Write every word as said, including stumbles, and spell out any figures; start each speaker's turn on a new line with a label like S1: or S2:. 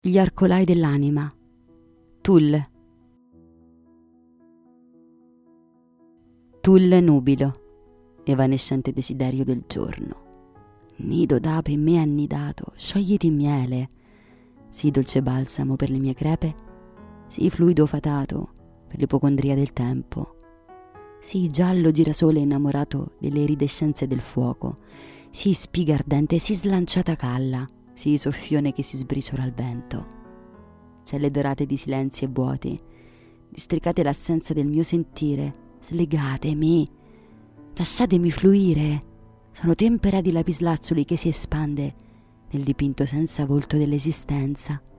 S1: Gli arcolai dell'anima. Tulle. Tulle nubilo, evanescente desiderio del giorno. Nido d'ape in me annidato, sciogliti in miele. Sii dolce balsamo per le mie crepe, sii fluido fatato per l'ipocondria del tempo. Sii giallo girasole innamorato delle iridescenze del fuoco. Sii spiga ardente, sii slanciata calla, sii soffione che si sbriciola al vento. Celle dorate di silenzi e vuoti, districate l'assenza del mio sentire, slegatemi, lasciatemi fluire. Sono tempera di lapislazzuli che si espande nel dipinto senza volto dell'esistenza.